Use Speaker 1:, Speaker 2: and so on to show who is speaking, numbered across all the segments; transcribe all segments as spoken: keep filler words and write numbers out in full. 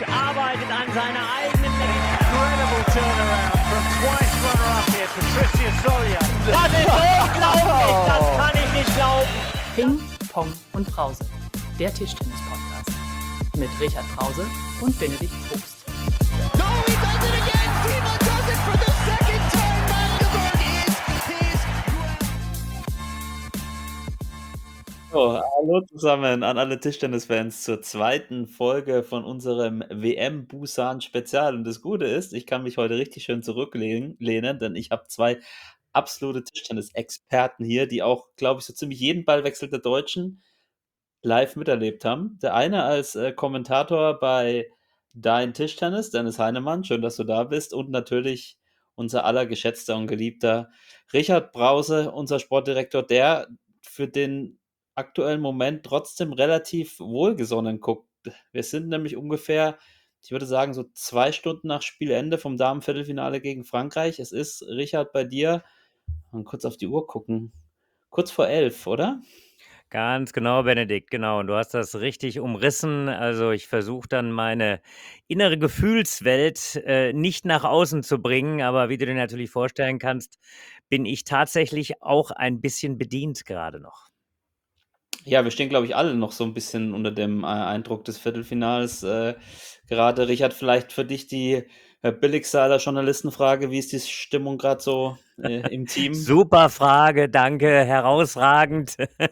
Speaker 1: arbeitet an seiner eigenen incredible turnaround from twice runner-up here, Patricia Solia. Das ist unglaublich, das kann ich nicht glauben.
Speaker 2: Ping, Pong und Brause, der Tischtennis-Podcast mit Richard Brause und Benedikt Probst.
Speaker 3: No, he does it again. Timo does it for the second time. Magdeburg is his
Speaker 4: So, hallo zusammen an alle Tischtennis-Fans zur zweiten Folge von unserem W M Busan Spezial. Und das Gute ist, ich kann mich heute richtig schön zurücklehnen, lehnen, denn ich habe zwei absolute Tischtennis-Experten hier, die auch, glaube ich, so ziemlich jeden Ballwechsel der Deutschen live miterlebt haben. Der eine als äh, Kommentator bei Dein Tischtennis, Dennis Heinemann, schön, dass du da bist. Und natürlich unser aller geschätzter und geliebter Richard Brause, unser Sportdirektor, der für den aktuellen Moment trotzdem relativ wohlgesonnen guckt. Wir sind nämlich ungefähr, ich würde sagen, so zwei Stunden nach Spielende vom Damenviertelfinale gegen Frankreich. Es ist, Richard, bei dir, mal kurz auf die Uhr gucken, kurz vor elf, oder?
Speaker 5: Ganz genau, Benedikt, genau. Und du hast das richtig umrissen. Also ich versuche dann meine innere Gefühlswelt äh, nicht nach außen zu bringen, aber wie du dir natürlich vorstellen kannst, bin ich tatsächlich auch ein bisschen bedient gerade noch.
Speaker 4: Ja, wir stehen, glaube ich, alle noch so ein bisschen unter dem äh, Eindruck des Viertelfinals. Äh, gerade, Richard, vielleicht für dich die äh, billigste aller Journalistenfrage. Wie ist die Stimmung gerade so äh, im Team?
Speaker 5: Super Frage, danke, herausragend.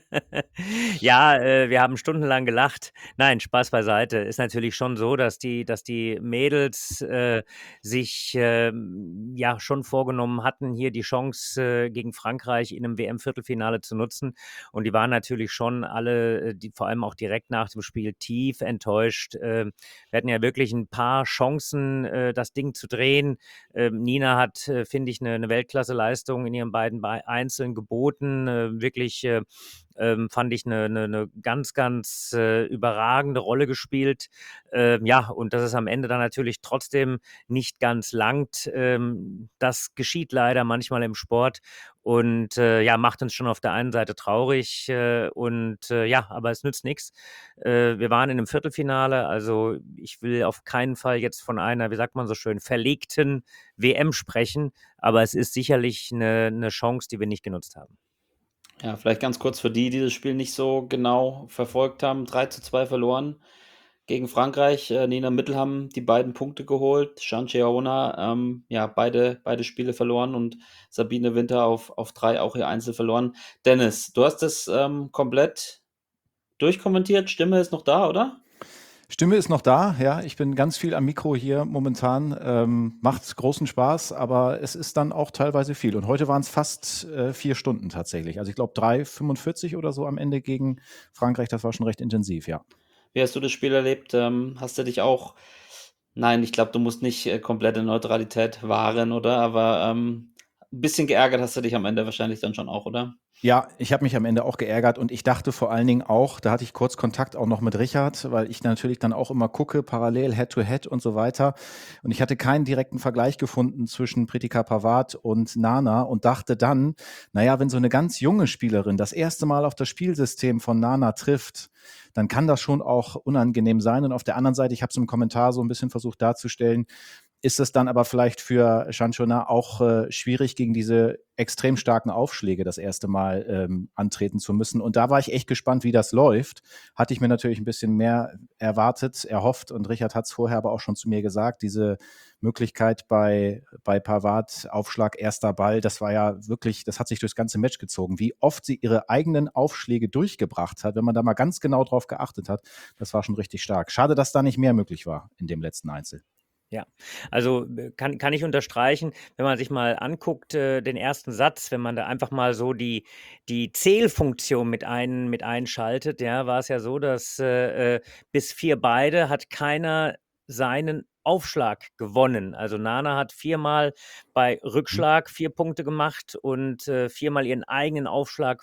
Speaker 5: Ja, äh, wir haben stundenlang gelacht. Nein, Spaß beiseite. Ist natürlich schon so, dass die, dass die Mädels äh, sich ähm, ja schon vorgenommen hatten, hier die Chance äh, gegen Frankreich in einem W M-Viertelfinale zu nutzen. Und die waren natürlich schon alle, äh, die, vor allem auch direkt nach dem Spiel, tief enttäuscht. Äh, wir hatten ja wirklich ein paar Chancen, äh, das Ding zu drehen. Ähm, Nina hat, äh, finde ich, eine, eine Weltklasse-Leistung in ihren beiden Be- Einzeln geboten. Äh, wirklich äh, ähm, fand ich eine, eine, eine ganz, ganz äh, überragende Rolle gespielt. Ähm, ja, und dass es am Ende dann natürlich trotzdem nicht ganz langt, ähm, das geschieht leider manchmal im Sport und äh, ja, macht uns schon auf der einen Seite traurig äh, und äh, ja, aber es nützt nichts. Äh, wir waren in einem Viertelfinale, also ich will auf keinen Fall jetzt von einer, wie sagt man so schön, verlegten W M sprechen, aber es ist sicherlich eine, eine Chance, die wir nicht genutzt haben.
Speaker 4: Ja, vielleicht ganz kurz für die, die das Spiel nicht so genau verfolgt haben. drei zu zwei verloren gegen Frankreich. Äh, Nina Mittel haben die beiden Punkte geholt. Shan Cheona, ähm, ja, beide, beide Spiele verloren und Sabine Winter auf, auf drei auch ihr Einzel verloren. Dennis, du hast das ähm, komplett durchkommentiert. Stimme ist noch da, oder?
Speaker 6: Stimme ist noch da, ja. Ich bin ganz viel am Mikro hier momentan. Ähm, macht großen Spaß, aber es ist dann auch teilweise viel. Und heute waren es fast äh, vier Stunden tatsächlich. Also ich glaube drei fünfundvierzig oder so am Ende gegen Frankreich. Das war schon recht intensiv, ja.
Speaker 4: Wie hast du das Spiel erlebt? Ähm, hast du dich auch, nein, ich glaube, du musst nicht äh, komplette Neutralität wahren, oder? Aber ähm, ein bisschen geärgert hast du dich am Ende wahrscheinlich dann schon auch, oder?
Speaker 6: Ja, ich habe mich am Ende auch geärgert und ich dachte vor allen Dingen auch, da hatte ich kurz Kontakt auch noch mit Richard, weil ich natürlich dann auch immer gucke, parallel Head-to-Head und so weiter. Und ich hatte keinen direkten Vergleich gefunden zwischen Pritika Pawat und Nana und dachte dann, naja, wenn so eine ganz junge Spielerin das erste Mal auf das Spielsystem von Nana trifft, dann kann das schon auch unangenehm sein. Und auf der anderen Seite, ich habe es im Kommentar so ein bisschen versucht darzustellen, ist es dann aber vielleicht für Shanchona auch äh, schwierig, gegen diese extrem starken Aufschläge das erste Mal ähm, antreten zu müssen. Und da war ich echt gespannt, wie das läuft. Hatte ich mir natürlich ein bisschen mehr erwartet, erhofft. Und Richard hat es vorher aber auch schon zu mir gesagt, diese Möglichkeit bei, bei Pawat, Aufschlag, erster Ball, das war ja wirklich, das hat sich durchs ganze Match gezogen. Wie oft sie ihre eigenen Aufschläge durchgebracht hat, wenn man da mal ganz genau drauf geachtet hat, das war schon richtig stark. Schade, dass da nicht mehr möglich war in dem letzten Einzel.
Speaker 5: Ja, also äh, kann, kann ich unterstreichen, wenn man sich mal anguckt, äh, den ersten Satz, wenn man da einfach mal so die, die Zählfunktion mit, ein, mit einschaltet, ja, war es ja so, dass äh, äh, bis vier beide hat keiner seinen Aufschlag gewonnen. Also Nana hat viermal bei Rückschlag vier Punkte gemacht und äh, viermal ihren eigenen Aufschlag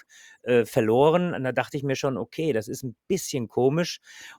Speaker 5: äh, verloren. Und da dachte ich mir schon, okay, das ist ein bisschen komisch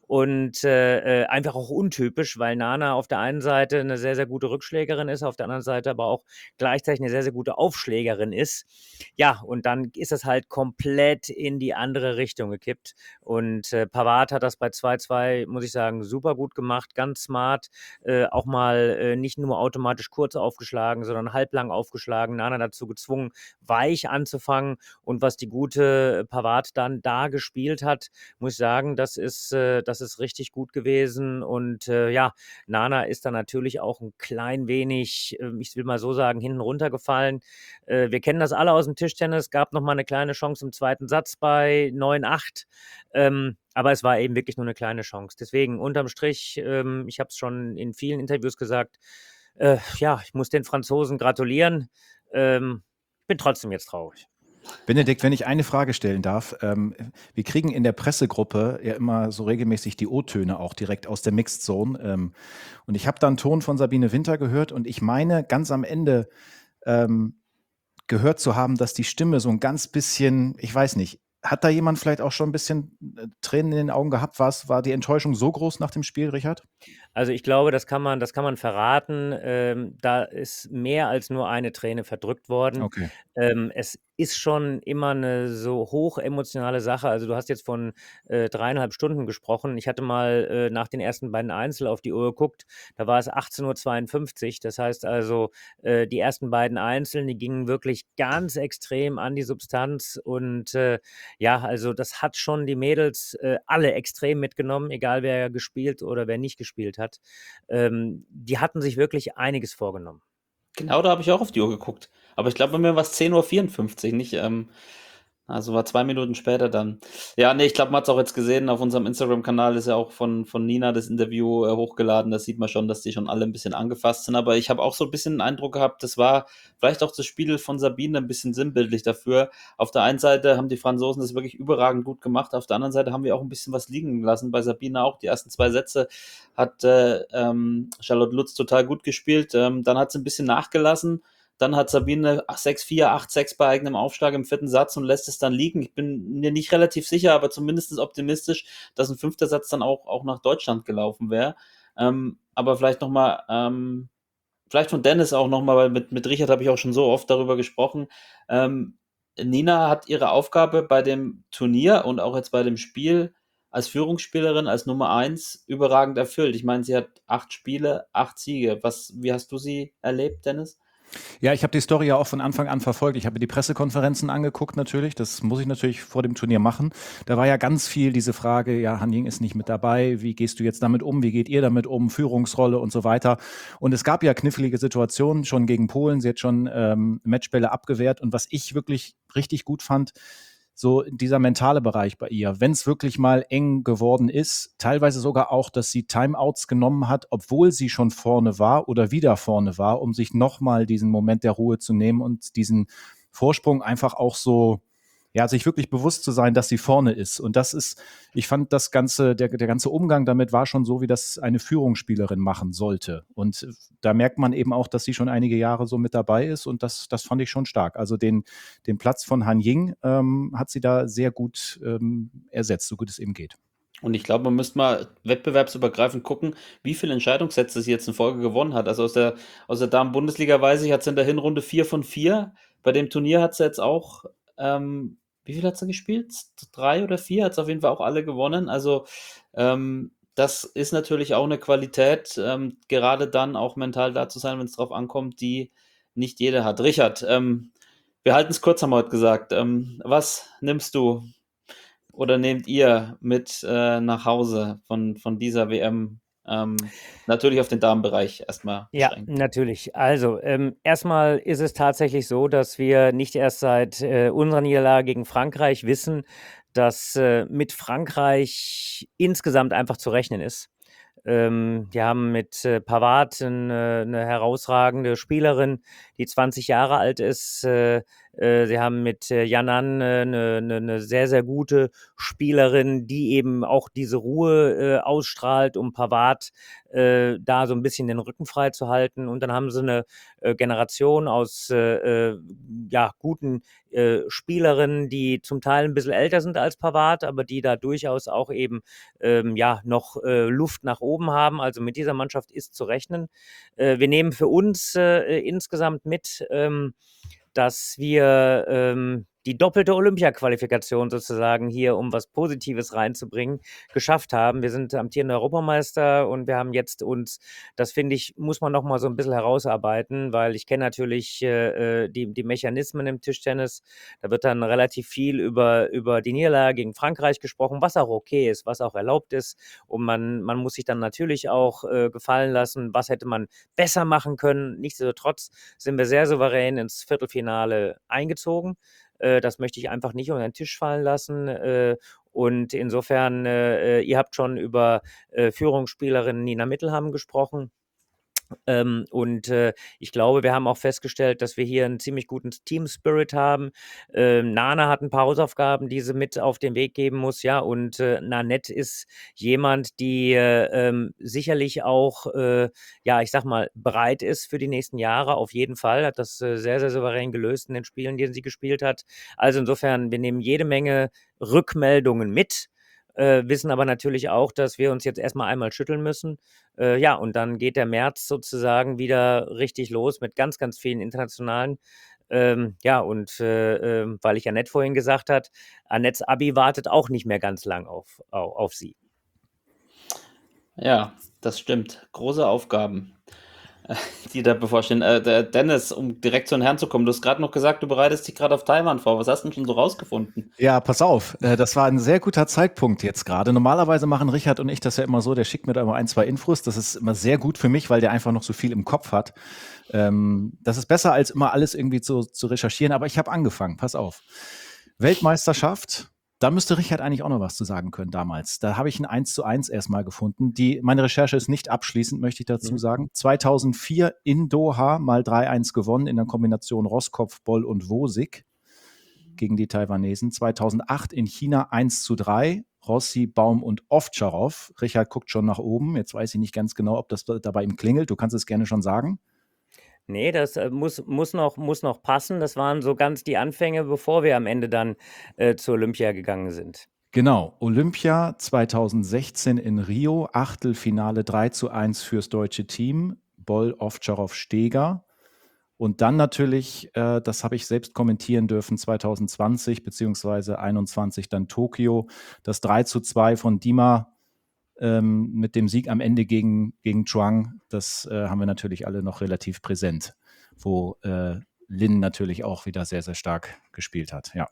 Speaker 5: und äh, äh, einfach auch untypisch, weil Nana auf der einen Seite eine sehr, sehr gute Rückschlägerin ist, auf der anderen Seite aber auch gleichzeitig eine sehr, sehr gute Aufschlägerin ist. Ja, und dann ist es halt komplett in die andere Richtung gekippt. Und äh, Pavard hat das bei zwei zwei, muss ich sagen, super gut gemacht, ganz smart. Äh, auch mal äh, nicht nur automatisch kurz aufgeschlagen, sondern halblang aufgeschlagen. Nana dazu gezwungen, weich anzufangen. Und was die gute Pavard dann da gespielt hat, muss ich sagen, das ist, äh, das ist richtig gut gewesen. Und äh, ja, Nana ist dann natürlich auch ein klein wenig, äh, ich will mal so sagen, hinten runtergefallen. Äh, wir kennen das alle aus dem Tischtennis. Gab noch mal eine kleine Chance im zweiten Satz bei neun acht. Ähm, aber es war eben wirklich nur eine kleine Chance. Deswegen unterm Strich, ähm, ich habe es schon in vielen Interviews gesagt, äh, ja, ich muss den Franzosen gratulieren. Ähm, bin trotzdem jetzt traurig.
Speaker 6: Benedikt, wenn ich eine Frage stellen darf, ähm, wir kriegen in der Pressegruppe ja immer so regelmäßig die O-Töne auch direkt aus der Mixed Zone. Ähm, und ich habe da einen Ton von Sabine Winter gehört und ich meine ganz am Ende ähm, gehört zu haben, dass die Stimme so ein ganz bisschen, ich weiß nicht, hat da jemand vielleicht auch schon ein bisschen äh, Tränen in den Augen gehabt? War's, war die Enttäuschung so groß nach dem Spiel, Richard?
Speaker 5: Also ich glaube, das kann man, das kann man verraten. Ähm, da ist mehr als nur eine Träne verdrückt worden.
Speaker 6: Okay.
Speaker 5: Ähm, es ist schon immer eine so hoch emotionale Sache. Also du hast jetzt von äh, dreieinhalb Stunden gesprochen. Ich hatte mal äh, nach den ersten beiden Einzel auf die Uhr geguckt. Da war es achtzehn Uhr zweiundfünfzig. Das heißt also, äh, die ersten beiden Einzeln, die gingen wirklich ganz extrem an die Substanz. Und äh, ja, also das hat schon die Mädels äh, alle extrem mitgenommen, egal wer gespielt oder wer nicht gespielt hat. Ähm, die hatten sich wirklich einiges vorgenommen.
Speaker 4: Genau, da habe ich auch auf die Uhr geguckt. Aber ich glaube, bei mir war es zehn Uhr vierundfünfzig, nicht? Ähm, also war zwei Minuten später dann. Ja, nee, ich glaube, man hat es auch jetzt gesehen, auf unserem Instagram-Kanal ist ja auch von, von Nina das Interview äh, hochgeladen. Da sieht man schon, dass die schon alle ein bisschen angefasst sind. Aber ich habe auch so ein bisschen den Eindruck gehabt, das war vielleicht auch das Spiel von Sabine ein bisschen sinnbildlich dafür. Auf der einen Seite haben die Franzosen das wirklich überragend gut gemacht, auf der anderen Seite haben wir auch ein bisschen was liegen lassen. Bei Sabine auch. Die ersten zwei Sätze hat äh, ähm, Charlotte Lutz total gut gespielt. Ähm, dann hat sie ein bisschen nachgelassen. Dann hat Sabine sechs vier, acht sechs bei eigenem Aufschlag im vierten Satz und lässt es dann liegen. Ich bin mir nicht relativ sicher, aber zumindest optimistisch, dass ein fünfter Satz dann auch, auch nach Deutschland gelaufen wäre. Ähm, aber vielleicht nochmal, ähm, vielleicht von Dennis auch nochmal, weil mit, mit Richard habe ich auch schon so oft darüber gesprochen. Ähm, Nina hat ihre Aufgabe bei dem Turnier und auch jetzt bei dem Spiel als Führungsspielerin, als Nummer eins überragend erfüllt. Ich meine, sie hat acht Spiele, acht Siege. Was, wie hast du sie erlebt, Dennis?
Speaker 6: Ja, ich habe die Story ja auch von Anfang an verfolgt. Ich habe mir die Pressekonferenzen angeguckt natürlich. Das muss ich natürlich vor dem Turnier machen. Da war ja ganz viel diese Frage, ja, Han Ying ist nicht mit dabei. Wie gehst du jetzt damit um? Wie geht ihr damit um? Führungsrolle und so weiter. Und es gab ja knifflige Situationen schon gegen Polen. Sie hat schon ähm, Matchbälle abgewehrt. Und was ich wirklich richtig gut fand, so dieser mentale Bereich bei ihr, wenn es wirklich mal eng geworden ist, teilweise sogar auch, dass sie Timeouts genommen hat, obwohl sie schon vorne war oder wieder vorne war, um sich nochmal diesen Moment der Ruhe zu nehmen und diesen Vorsprung einfach auch so, ja, sich wirklich bewusst zu sein, dass sie vorne ist. Und das ist, ich fand das ganze, der, der ganze Umgang damit war schon so, wie das eine Führungsspielerin machen sollte. Und da merkt man eben auch, dass sie schon einige Jahre so mit dabei ist und das, das fand ich schon stark. Also den, den Platz von Han Ying ähm, hat sie da sehr gut ähm, ersetzt, so gut es eben geht.
Speaker 4: Und ich glaube, man müsste mal wettbewerbsübergreifend gucken, wie viele Entscheidungssätze sie jetzt in Folge gewonnen hat. Also aus der, aus der Damen-Bundesliga weiß ich, hat sie in der Hinrunde vier von vier. Bei dem Turnier hat sie jetzt auch, ähm, wie viel hat sie gespielt? Drei oder vier? Hat sie auf jeden Fall auch alle gewonnen. Also ähm, das ist natürlich auch eine Qualität, ähm, gerade dann auch mental da zu sein, wenn es drauf ankommt, die nicht jeder hat. Richard, ähm, wir halten es kurz, haben wir heute gesagt. Ähm, was nimmst du oder nehmt ihr mit äh, nach Hause von, von dieser W M? Ähm, natürlich auf den Damenbereich erstmal
Speaker 5: Ja,
Speaker 4: beschränkt.
Speaker 5: natürlich. Also, ähm, erstmal ist es tatsächlich so, dass wir nicht erst seit äh, unserer Niederlage gegen Frankreich wissen, dass äh, mit Frankreich insgesamt einfach zu rechnen ist. Ähm, wir haben mit äh, Pavard eine, eine herausragende Spielerin, die zwanzig Jahre alt ist, äh, Äh, sie haben mit äh, Yanan eine äh, ne, ne sehr, sehr gute Spielerin, die eben auch diese Ruhe äh, ausstrahlt, um Pavard äh, da so ein bisschen den Rücken frei zu halten. Und dann haben sie eine äh, Generation aus äh, äh, ja, guten äh, Spielerinnen, die zum Teil ein bisschen älter sind als Pavard, aber die da durchaus auch eben ähm, ja, noch äh, Luft nach oben haben. Also mit dieser Mannschaft ist zu rechnen. Äh, wir nehmen für uns äh, insgesamt mit, ähm, dass wir ähm, die doppelte Olympia-Qualifikation sozusagen hier, um was Positives reinzubringen, geschafft haben. Wir sind amtierende Europameister und wir haben jetzt uns, das finde ich, muss man noch mal so ein bisschen herausarbeiten, weil ich kenne natürlich äh, äh, die, die Mechanismen im Tischtennis. Da wird dann relativ viel über, über die Niederlage gegen Frankreich gesprochen, was auch okay ist, was auch erlaubt ist. Und man, man muss sich dann natürlich auch äh, gefallen lassen, was hätte man besser machen können. Nichtsdestotrotz sind wir sehr souverän ins Viertelfinale eingezogen. Äh, das möchte ich einfach nicht unter den Tisch fallen lassen. Äh, und insofern, äh, ihr habt schon über äh, Führungsspielerin Nina Mittelham gesprochen. Ähm, und äh, ich glaube, wir haben auch festgestellt, dass wir hier einen ziemlich guten Team-Spirit haben. Ähm, Nana hat ein paar Hausaufgaben, die sie mit auf den Weg geben muss, ja. Und äh, Nanette ist jemand, die äh, ähm, sicherlich auch, äh, ja, ich sag mal, bereit ist für die nächsten Jahre. Auf jeden Fall hat das äh, sehr, sehr souverän gelöst in den Spielen, die sie gespielt hat. Also insofern, wir nehmen jede Menge Rückmeldungen mit. Äh, wissen aber natürlich auch, dass wir uns jetzt erstmal einmal schütteln müssen. Äh, ja, und dann geht der März sozusagen wieder richtig los mit ganz, ganz vielen internationalen. Ähm, ja, und äh, äh, weil ich Annette vorhin gesagt hat, Annettes Abi wartet auch nicht mehr ganz lang auf, auf, auf sie.
Speaker 4: Ja, das stimmt. Große Aufgaben, äh, die da bevorstehen. Äh, der Dennis, um direkt zu den Herren zu kommen, du hast gerade noch gesagt, du bereitest dich gerade auf Taiwan vor. Was hast du denn schon so rausgefunden?
Speaker 6: Ja, pass auf, äh, das war ein sehr guter Zeitpunkt jetzt gerade. Normalerweise machen Richard und ich das ja immer so, der schickt mir da immer ein, zwei Infos. Das ist immer sehr gut für mich, weil der einfach noch so viel im Kopf hat. Ähm, das ist besser, als immer alles irgendwie zu, zu recherchieren, aber ich habe angefangen, pass auf. Weltmeisterschaft, da müsste Richard eigentlich auch noch was zu sagen können damals. Da habe ich ein eins zu eins erstmal gefunden. Die, meine Recherche ist nicht abschließend, möchte ich dazu
Speaker 5: Mhm.
Speaker 6: sagen. zweitausendvier in Doha mal drei eins gewonnen in der Kombination Roskopf, Boll und Wosig gegen die Taiwanesen. zweitausendacht in China eins zu drei. Rossi, Baum und Ovtcharov. Richard guckt schon nach oben. Jetzt weiß ich nicht ganz genau, ob das da bei ihm klingelt. Du kannst es gerne schon sagen.
Speaker 5: Nee, das äh, muss, muss, noch, muss noch passen. Das waren so ganz die Anfänge, bevor wir am Ende dann äh, zur Olympia gegangen sind.
Speaker 6: Genau, Olympia zweitausendsechzehn in Rio, Achtelfinale drei zu eins fürs deutsche Team, Boll, Ovtcharov, Steger. Und dann natürlich, äh, das habe ich selbst kommentieren dürfen, zweitausendzwanzig beziehungsweise einundzwanzig dann Tokio, das drei zu zwei von Dima ähm, mit dem Sieg am Ende gegen, gegen Zhuang, das äh, haben wir natürlich alle noch relativ präsent, wo äh, Lin natürlich auch wieder sehr, sehr stark gespielt hat, ja.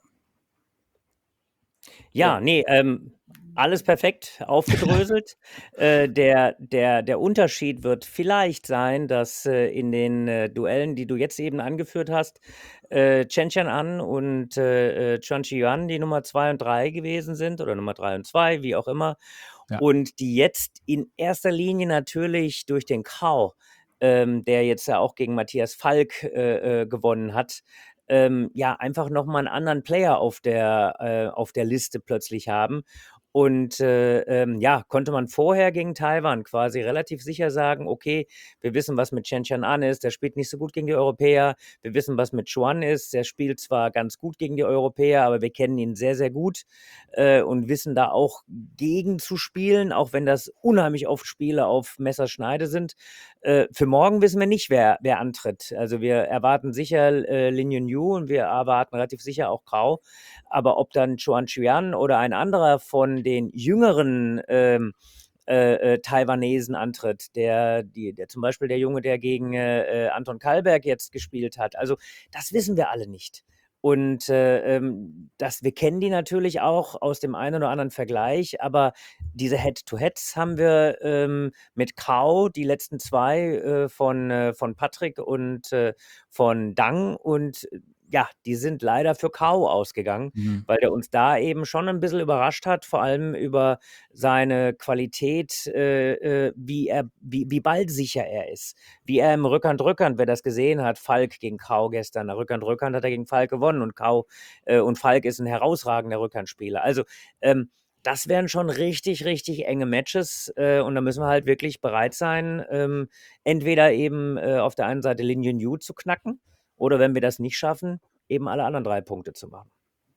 Speaker 5: Ja, nee, ähm, alles perfekt aufgedröselt. äh, der, der, der Unterschied wird vielleicht sein, dass äh, in den äh, Duellen, die du jetzt eben angeführt hast, äh, Chen Qian'an und äh, äh, Chuan Qiyuan die Nummer zwei und drei gewesen sind oder Nummer drei und zwei, wie auch immer.
Speaker 6: Ja.
Speaker 5: Und die jetzt in erster Linie natürlich durch den Kao, ähm, der jetzt ja auch gegen Matthias Falk äh, äh, gewonnen hat, ähm, ja, einfach nochmal einen anderen Player auf der, äh, auf der Liste plötzlich haben. Und äh, ähm, ja, konnte man vorher gegen Taiwan quasi relativ sicher sagen, okay, wir wissen, was mit Chen Qian'an ist, der spielt nicht so gut gegen die Europäer. Wir wissen, was mit Chuan ist, der spielt zwar ganz gut gegen die Europäer, aber wir kennen ihn sehr, sehr gut äh, und wissen da auch gegen zu spielen, auch wenn das unheimlich oft Spiele auf Messerschneide sind. Äh, für morgen wissen wir nicht, wer, wer antritt. Also wir erwarten sicher äh, Lin Yunyu und wir erwarten relativ sicher auch Grau. Aber ob dann Chuan Qiyuan oder ein anderer von den jüngeren ähm, äh, äh, Taiwanesen antritt, der, die, der zum Beispiel der Junge, der gegen äh, Anton Kalberg jetzt gespielt hat, also das wissen wir alle nicht. Und äh, ähm, das, wir kennen die natürlich auch aus dem einen oder anderen Vergleich, aber diese Head-to-Heads haben wir ähm, mit Kao, die letzten zwei äh, von, äh, von Patrick und äh, von Dang. Und ja, die sind leider für Kau ausgegangen,
Speaker 6: Mhm.
Speaker 5: weil der uns da eben schon ein bisschen überrascht hat, vor allem über seine Qualität, äh, äh, wie er wie wie ballsicher er ist, wie er im Rückhand-Rückhand, wer das gesehen hat, Falk gegen Kau gestern, der Rückhand-Rückhand hat er gegen Falk gewonnen und Kau äh, und Falk ist ein herausragender Rückhandspieler. Also, ähm, das wären schon richtig, richtig enge Matches, äh, und da müssen wir halt wirklich bereit sein, ähm, entweder eben, äh, auf der einen Seite Lin Yunyu zu knacken oder wenn wir das nicht schaffen, eben alle anderen drei Punkte zu machen.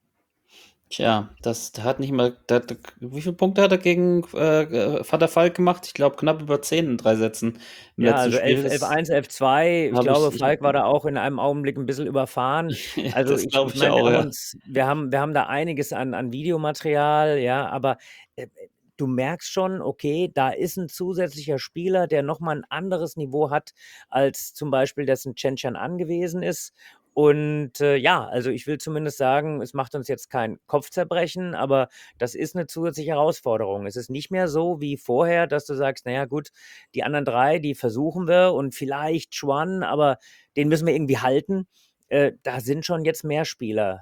Speaker 4: Tja, das der hat nicht mal der hat wie viele Punkte hat er gegen, äh, äh, Vater Falk gemacht? Ich glaube, knapp über zehn in drei Sätzen im
Speaker 5: Ja,
Speaker 4: letzten
Speaker 5: also
Speaker 4: Spiel.
Speaker 5: elf elf
Speaker 4: Das
Speaker 5: eins, elf zwei. Ich
Speaker 4: habe ich
Speaker 5: glaube,
Speaker 4: ich
Speaker 5: Falk war da auch in einem Augenblick ein bisschen überfahren. Also,
Speaker 4: das
Speaker 5: ich
Speaker 4: glaube
Speaker 5: ich
Speaker 4: ich
Speaker 5: meine, wir
Speaker 4: auch,
Speaker 5: haben
Speaker 4: ja.
Speaker 5: uns wir haben wir haben da einiges an an Videomaterial, ja, aber, äh, äh, du merkst schon, okay, da ist ein zusätzlicher Spieler, der noch mal 'n anderes Niveau hat, als zum Beispiel das 'n Chen Xian gewesen ist. Und, äh, ja, also, ich will zumindest sagen, es macht uns jetzt kein Kopfzerbrechen, aber das ist eine zusätzliche Herausforderung. Es ist nicht mehr so wie vorher, dass du sagst: „Na ja, gut, die anderen drei, die versuchen wir und vielleicht Chuan, aber den müssen wir irgendwie halten." Äh, da sind schon jetzt mehr Spieler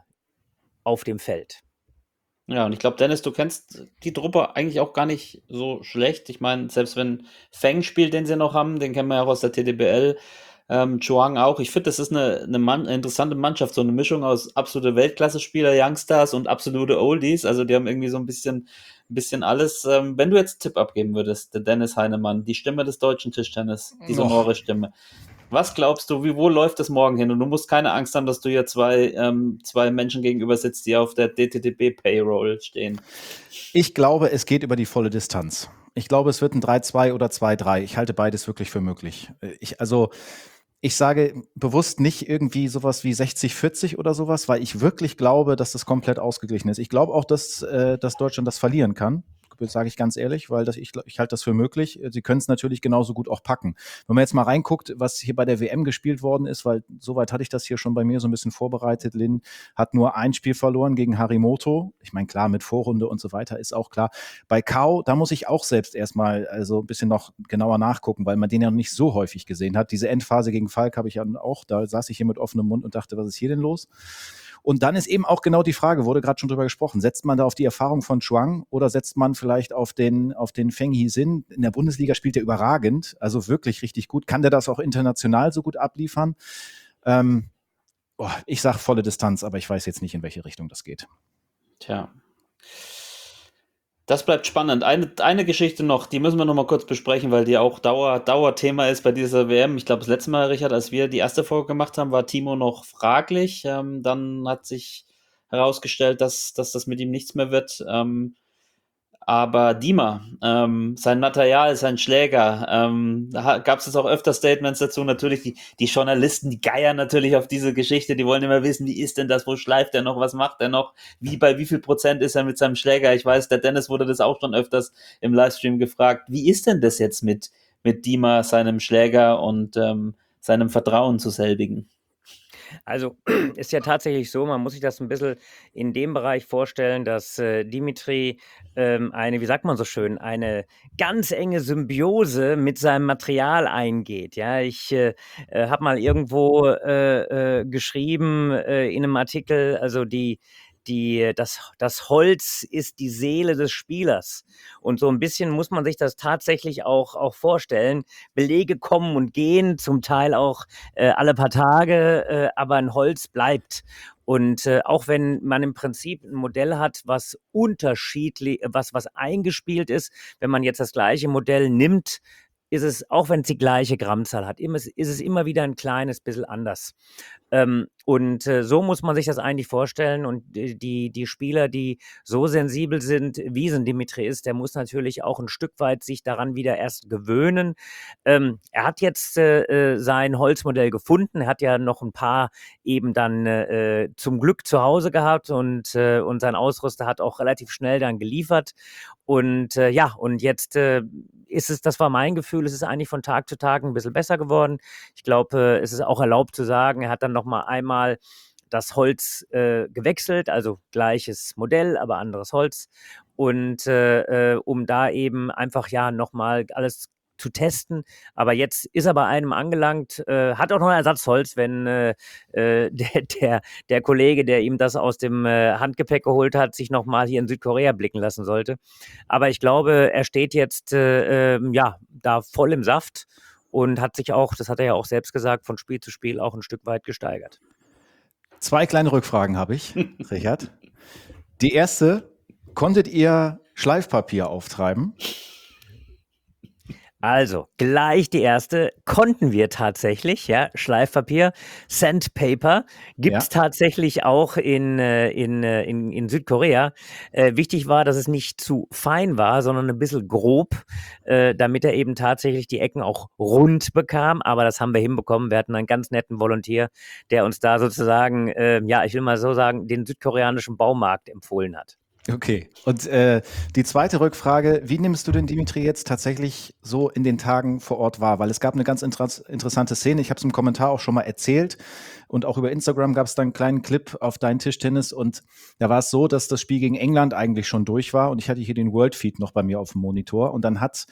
Speaker 5: auf dem Feld.
Speaker 4: Ja, und ich glaube, Dennis, du kennst die Truppe eigentlich auch gar nicht so schlecht. Ich meine, selbst wenn Feng spielt, den sie noch haben, den kennen wir ja auch aus der T D B L, ähm, Chuang auch. Ich finde, das ist eine 'ne Mann 'ne interessante Mannschaft, so eine Mischung aus absolute Weltklasse-Spieler, Youngstars und absolute Oldies. Also, die haben irgendwie so ein bisschen 'n bisschen alles. Ähm, wenn du jetzt 'n Tipp abgeben würdest, der Dennis Heinemann, die Stimme des deutschen Tischtennis, die
Speaker 6: Och.
Speaker 4: sonore Stimme. Was glaubst du, wie wo läuft es morgen hin? Und du musst keine Angst haben, dass du hier zwei ähm, zwei Menschen gegenüber sitzt, die auf der D T D B-Payroll stehen.
Speaker 6: Ich glaube, es geht über die volle Distanz. Ich glaube, es wird ein drei zwei oder zwei drei. Ich halte beides wirklich für möglich. Äh, ich also, ich sage bewusst nicht irgendwie sowas wie sechzig vierzig oder sowas, weil ich wirklich glaube, dass das komplett ausgeglichen ist. Ich glaube auch, dass, äh, dass Deutschland das verlieren kann, sage ich ganz ehrlich, weil das, ich, glaub- ich halte das für möglich. Sie können es natürlich genauso gut auch packen. Wenn man jetzt mal reinguckt, was hier bei der W M gespielt worden ist, weil soweit hatte ich das hier schon bei mir so ein bisschen vorbereitet. Lin hat nur ein Spiel verloren gegen Harimoto. Ich meine, klar, mit Vorrunde und so weiter ist auch klar. Bei Kao, da muss ich auch selbst erstmal also ein bisschen noch genauer nachgucken, weil man den ja noch nicht so häufig gesehen hat. Diese Endphase gegen Falk habe ich ja auch, da saß ich hier mit offenem Mund und dachte, was ist hier denn los? Und dann ist eben auch genau die Frage, wurde gerade schon drüber gesprochen, setzt man da auf die Erfahrung von Chuang oder setzt man vielleicht auf den, auf den Feng Hizin? In der Bundesliga spielt er überragend, also wirklich richtig gut. Kann der das auch international so gut abliefern? Ähm, oh, ich sage volle Distanz, aber ich weiß jetzt nicht, in welche Richtung das geht.
Speaker 4: Tja. Das bleibt spannend. Eine, eine Geschichte noch, die müssen wir noch mal kurz besprechen, weil die auch Dauer, Dauerthema ist bei dieser W M. Ich glaube, das letzte Mal, Richard, als wir die erste Folge gemacht haben, war Timo noch fraglich. Ähm, dann hat sich herausgestellt, dass, dass das mit ihm nichts mehr wird. Ähm, aber Dima, ähm, sein Material, sein Schläger, ähm, da gab es jetzt auch öfter Statements dazu. Natürlich, die, die Journalisten, die geiern natürlich auf diese Geschichte, die wollen immer wissen, wie ist denn das, wo schleift er noch, was macht er noch, wie bei wie viel Prozent ist er mit seinem Schläger. Ich weiß, der Dennis wurde das auch schon öfters im Livestream gefragt. Wie ist denn das jetzt mit, mit Dima, seinem Schläger und ähm, seinem Vertrauen zu selbigen?
Speaker 5: Also, ist ja tatsächlich so, man muss sich das ein bisschen in dem Bereich vorstellen, dass, äh, Dimitri, ähm, eine, wie sagt man so schön, eine ganz enge Symbiose mit seinem Material eingeht, ja? Ich, äh, äh, habe mal irgendwo, äh, äh, geschrieben, äh, in einem Artikel, also die die das das Holz ist die Seele des Spielers. Und so ein bisschen muss man sich das tatsächlich auch auch vorstellen. Belege kommen und gehen, zum Teil auch äh, alle paar Tage, äh, aber ein Holz bleibt. Und äh, auch wenn man im Prinzip ein Modell hat, was unterschiedlich, was, was eingespielt ist, wenn man jetzt das gleiche Modell nimmt, ist es, auch wenn es die gleiche Grammzahl hat, immer, ist es immer wieder ein kleines bisschen anders. Ähm, und äh, so muss man sich das eigentlich vorstellen. Und die, die die Spieler, die so sensibel sind, wie es ein Dimitri ist, der muss natürlich auch ein Stück weit sich daran wieder erst gewöhnen. Ähm, er hat jetzt äh, äh, sein Holzmodell gefunden. Er hat ja noch ein paar eben dann äh, zum Glück zu Hause gehabt und, äh, und sein Ausrüster hat auch relativ schnell dann geliefert. Und äh, ja, und jetzt äh, ist es, das war mein Gefühl, es ist eigentlich von Tag zu Tag ein bisschen besser geworden. Ich glaube, äh, es ist auch erlaubt zu sagen, er hat dann noch mal einmal das Holz äh, gewechselt, also gleiches Modell, aber anderes Holz. Und äh, äh, um da eben einfach ja noch mal alles zu testen. Aber jetzt ist er bei einem angelangt, äh, hat auch noch ein Ersatzholz, wenn äh, äh, der, der, der Kollege, der ihm das aus dem äh, Handgepäck geholt hat, sich nochmal hier in Südkorea blicken lassen sollte. Aber ich glaube, er steht jetzt äh, äh, ja, da voll im Saft und hat sich auch, das hat er ja auch selbst gesagt, von Spiel zu Spiel auch ein Stück weit gesteigert.
Speaker 6: Zwei kleine Rückfragen habe ich, Richard. Die erste, konntet ihr Schleifpapier auftreiben?
Speaker 5: Also, gleich die erste konnten wir tatsächlich, ja, Schleifpapier, Sandpaper gibt's
Speaker 6: Ja.
Speaker 5: tatsächlich auch in, äh, in, äh, in, in Südkorea. Äh, wichtig war, dass es nicht zu fein war, sondern ein bisschen grob, äh, damit er eben tatsächlich die Ecken auch rund bekam. Aber das haben wir hinbekommen. Wir hatten einen ganz netten Volontier, der uns da sozusagen, äh, ja, ich will mal so sagen, den südkoreanischen Baumarkt empfohlen hat.
Speaker 6: Okay. Und äh, die zweite Rückfrage, wie nimmst du den Dimitri jetzt tatsächlich so in den Tagen vor Ort wahr? Weil es gab eine ganz inter- interessante Szene, ich habe es im Kommentar auch schon mal erzählt und auch über Instagram gab es dann einen kleinen Clip auf dein Tischtennis und da war es so, dass das Spiel gegen England eigentlich schon durch war und ich hatte hier den World Feed noch bei mir auf dem Monitor und dann hat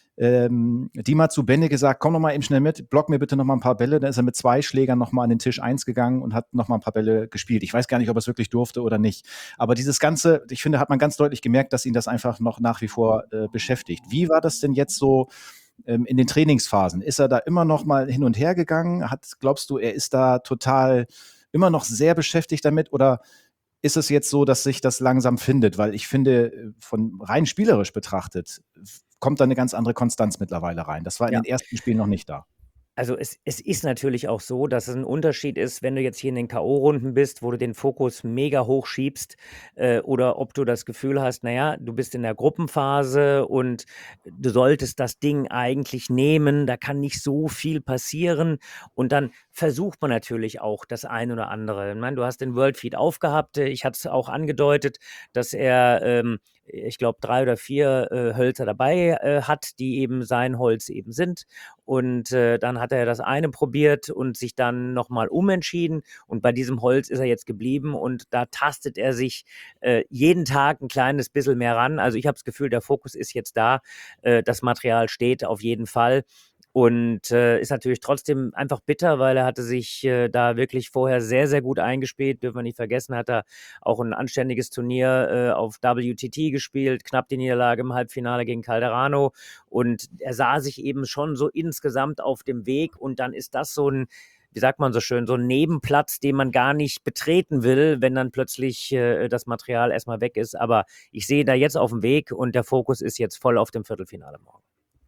Speaker 6: ähm, Dima zu Benne gesagt, komm noch mal eben schnell mit, block mir bitte noch mal ein paar Bälle. Dann ist er mit zwei Schlägern noch mal an den Tisch eins gegangen und hat noch mal ein paar Bälle gespielt. Ich weiß gar nicht, ob er es wirklich durfte oder nicht. Aber dieses Ganze, ich finde, hat man ganz deutlich gemerkt, dass ihn das einfach noch nach wie vor äh, beschäftigt. Wie war das denn jetzt so ähm, in den Trainingsphasen? Ist er da immer noch mal hin und her gegangen? Hat, glaubst du, er ist da total immer noch sehr beschäftigt damit oder ist es jetzt so, dass sich das langsam findet? Weil ich finde, von rein spielerisch betrachtet, kommt da eine ganz andere Konstanz mittlerweile rein. Das war in
Speaker 5: Ja.
Speaker 6: den ersten Spielen noch nicht da.
Speaker 5: Also es, es ist natürlich auch so, dass es ein Unterschied ist, wenn du jetzt hier in den K O-Runden bist, wo du den Fokus mega hoch schiebst äh, oder ob du das Gefühl hast, naja, du bist in der Gruppenphase und du solltest das Ding eigentlich nehmen, da kann nicht so viel passieren und dann versucht man natürlich auch das ein oder andere. Ich meine, du hast den World Feed aufgehabt, ich hatte es auch angedeutet, dass er, ähm, ich glaube, drei oder vier äh, Hölzer dabei äh, hat, die eben sein Holz eben sind und äh, dann hat er das eine probiert und sich dann nochmal umentschieden und bei diesem Holz ist er jetzt geblieben und da tastet er sich äh, jeden Tag ein kleines bisschen mehr ran. Also ich habe das Gefühl, der Fokus ist jetzt da, äh, das Material steht auf jeden Fall. Und äh, ist natürlich trotzdem einfach bitter, weil er hatte sich äh, da wirklich vorher sehr, sehr gut eingespielt. Dürfen wir nicht vergessen, hat er auch ein anständiges Turnier äh, auf W T T gespielt, knapp die Niederlage im Halbfinale gegen Calderano. Und er sah sich eben schon so insgesamt auf dem Weg. Und dann ist das so ein, wie sagt man so schön, so ein Nebenplatz, den man gar nicht betreten will, wenn dann plötzlich äh, das Material erstmal weg ist. Aber ich sehe da jetzt auf dem Weg und der Fokus ist jetzt voll auf dem Viertelfinale morgen.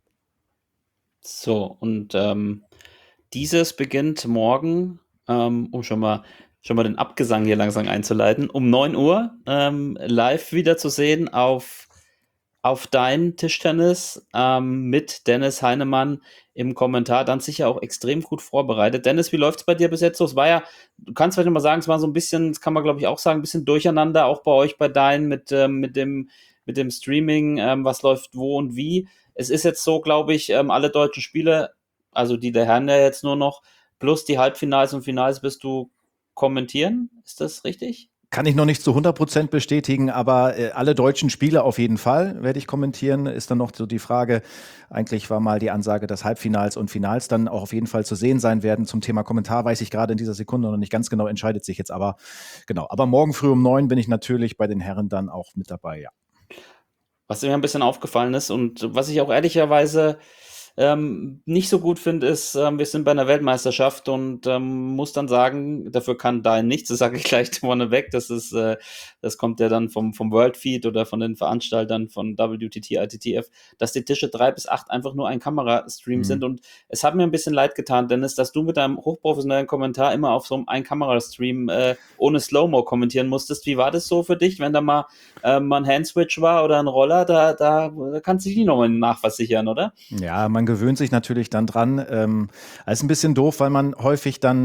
Speaker 4: So, und ähm, dieses beginnt morgen, ähm, um schon mal, schon mal den Abgesang hier langsam einzuleiten, um neun Uhr ähm, live wieder zu sehen auf, auf dein Tischtennis ähm, mit Dennis Heinemann im Kommentar, dann sicher auch extrem gut vorbereitet. Dennis, wie läuft es bei dir bis jetzt so? Es war ja, du kannst vielleicht mal sagen, es war so ein bisschen, das kann man glaube ich auch sagen, ein bisschen durcheinander, auch bei euch, bei deinen, mit, ähm, mit, dem, mit dem Streaming, ähm, was läuft wo und wie. Es ist jetzt so, glaube ich, ähm, alle deutschen Spiele, also die der Herren ja jetzt nur noch, plus die Halbfinals und Finals wirst du kommentieren. Ist das richtig?
Speaker 6: Kann ich noch nicht zu hundert Prozent bestätigen, aber äh, alle deutschen Spiele auf jeden Fall werde ich kommentieren. Ist dann noch so die Frage, eigentlich war mal die Ansage, dass Halbfinals und Finals dann auch auf jeden Fall zu sehen sein werden. Zum Thema Kommentar weiß ich gerade in dieser Sekunde noch nicht ganz genau, entscheidet sich jetzt aber. Genau, aber morgen früh um neun bin ich natürlich bei den Herren dann auch mit dabei, ja.
Speaker 4: Was mir ein bisschen aufgefallen ist und was ich auch ehrlicherweise ähm, nicht so gut finde, ist, ähm, wir sind bei einer Weltmeisterschaft und ähm, muss dann sagen, dafür kann Dein nichts, das sage ich gleich vorneweg, das ist, äh, das kommt ja dann vom, vom World Feed oder von den Veranstaltern von W T T, I T T F, dass die Tische drei bis acht einfach nur ein Kamerastream
Speaker 6: Mhm.
Speaker 4: sind und es hat mir ein bisschen leid getan, Dennis, dass du mit deinem hochprofessionellen Kommentar immer auf so einem Ein-Kamerastream äh, ohne Slow-Mo kommentieren musstest. Wie war das so für dich, wenn da mal, äh, mal ein Handswitch war oder ein Roller, da, da, da kannst du dich nochmal nachversichern, oder?
Speaker 6: Ja, man gewöhnt sich natürlich dann dran. Ähm, es ist ein bisschen doof, weil man häufig dann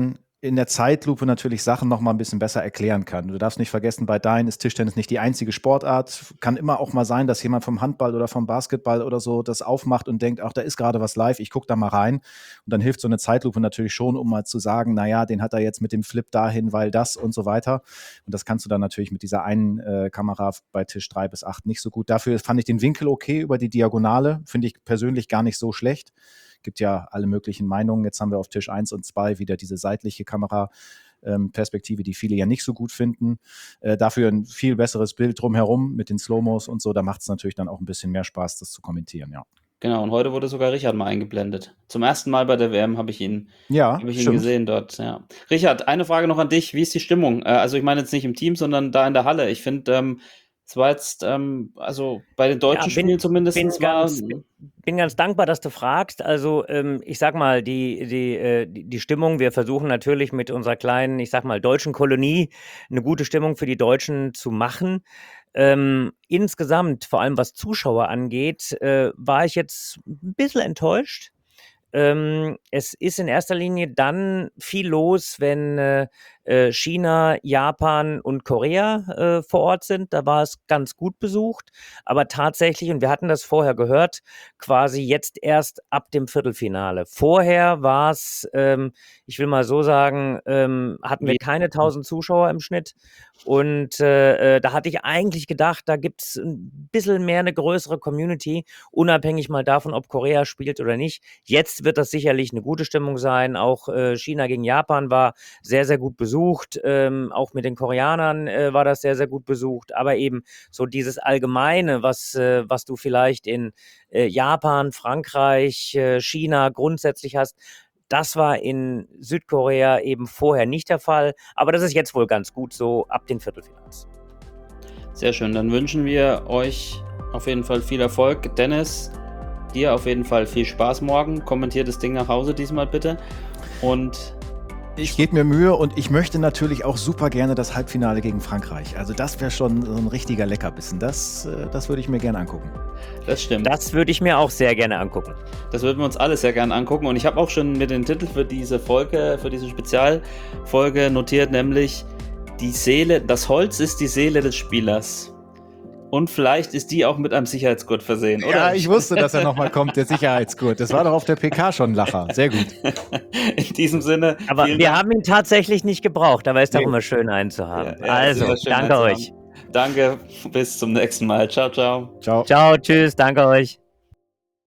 Speaker 6: in der Zeitlupe natürlich Sachen noch mal ein bisschen besser erklären kann. Du darfst nicht vergessen, bei Dein ist Tischtennis nicht die einzige Sportart. Kann immer auch mal sein, dass jemand vom Handball oder vom Basketball oder so das aufmacht und denkt, ach, da ist gerade was live, ich gucke da mal rein. Und dann hilft so eine Zeitlupe natürlich schon, um mal zu sagen, naja, den hat er jetzt mit dem Flip dahin, weil das und so weiter. Und das kannst du dann natürlich mit dieser einen äh, Kamera bei Tisch drei bis acht nicht so gut. Dafür fand ich den Winkel okay über die Diagonale. Finde ich persönlich gar nicht so schlecht. Gibt ja alle möglichen Meinungen. Jetzt haben wir auf Tisch eins und zwei wieder diese seitliche Kameraperspektive, die viele ja nicht so gut finden. Äh, dafür ein viel besseres Bild drumherum mit den Slow-Mos und so. Da macht es natürlich dann auch ein bisschen mehr Spaß, das zu kommentieren, ja.
Speaker 4: Genau, und heute wurde sogar Richard mal eingeblendet. Zum ersten Mal bei der W M habe ich ihn,
Speaker 6: Ja,
Speaker 4: habe ich ihn
Speaker 6: stimmt.
Speaker 4: gesehen dort. Ja. Richard, eine Frage noch an dich. Wie ist die Stimmung? Äh, also ich meine jetzt nicht im Team, sondern da in der Halle. Ich finde, ähm, es war jetzt, ähm, also bei den deutschen
Speaker 5: Ja, bin-
Speaker 4: Spielen zumindest
Speaker 5: bin
Speaker 4: war...
Speaker 5: ganz, bin, bin ganz dankbar, dass du fragst. Also ähm, ich sag mal, die, die, äh, die die Stimmung, wir versuchen natürlich mit unserer kleinen, ich sag mal, deutschen Kolonie eine gute Stimmung für die Deutschen zu machen. Ähm, insgesamt, vor allem was Zuschauer angeht, äh, war ich jetzt ein bisschen enttäuscht. Ähm, es ist in erster Linie dann viel los, wenn äh, äh, China, Japan und Korea äh, vor Ort sind. Da war es ganz gut besucht. Aber tatsächlich, und wir hatten das vorher gehört, quasi jetzt erst ab dem Viertelfinale. Vorher war es, ähm, ich will mal so sagen, ähm, hatten wir
Speaker 4: Wie-
Speaker 5: keine tausend Zuschauer im Schnitt. Und äh, äh, da hatte ich eigentlich gedacht, da gibt es ein bisschen mehr eine größere Community, unabhängig mal davon, ob Korea spielt oder nicht. Jetzt wird das sicherlich eine gute Stimmung sein. Auch äh, China gegen Japan war sehr, sehr gut besucht. Ähm, auch mit den Koreanern äh, war das sehr, sehr gut besucht. Aber eben so dieses Allgemeine, was, äh, was du vielleicht in äh, Japan, Frankreich, äh, China grundsätzlich hast, das war in Südkorea eben vorher nicht der Fall. Aber das ist jetzt wohl ganz gut so ab den Viertelfinals.
Speaker 4: Sehr schön, dann wünschen wir euch auf jeden Fall viel Erfolg. Dennis, dir auf jeden Fall viel Spaß morgen. Kommentiert das Ding nach Hause diesmal bitte. Und
Speaker 6: Ich gebe mir Mühe und ich möchte natürlich auch super gerne das Halbfinale gegen Frankreich. Also das wäre schon so ein richtiger Leckerbissen. Das, äh, das würde ich mir gerne angucken.
Speaker 4: das stimmt.
Speaker 5: Das würde ich mir auch sehr gerne angucken.
Speaker 4: Das würden wir uns alle sehr gerne angucken. Und ich habe auch schon mir den Titel für diese Folge, für diese Spezialfolge notiert, nämlich die Seele, das Holz ist die Seele des Spielers. Und vielleicht ist die auch mit einem Sicherheitsgurt versehen, oder?
Speaker 6: Ja, ich wusste, dass er nochmal kommt, der Sicherheitsgurt. Das war doch auf der P K schon ein Lacher. Sehr gut.
Speaker 4: In diesem Sinne.
Speaker 5: Aber
Speaker 4: vielen
Speaker 5: wir
Speaker 4: Dank.
Speaker 5: haben ihn tatsächlich nicht gebraucht, aber ist doch
Speaker 6: Nee.
Speaker 5: immer schön, einen zu haben.
Speaker 4: Ja, ja,
Speaker 5: also,
Speaker 4: ist immer schön,
Speaker 5: danke
Speaker 4: einen zu
Speaker 5: euch.
Speaker 4: haben. Danke, bis zum nächsten Mal. Ciao, ciao.
Speaker 6: Ciao.
Speaker 5: Ciao, tschüss, danke euch.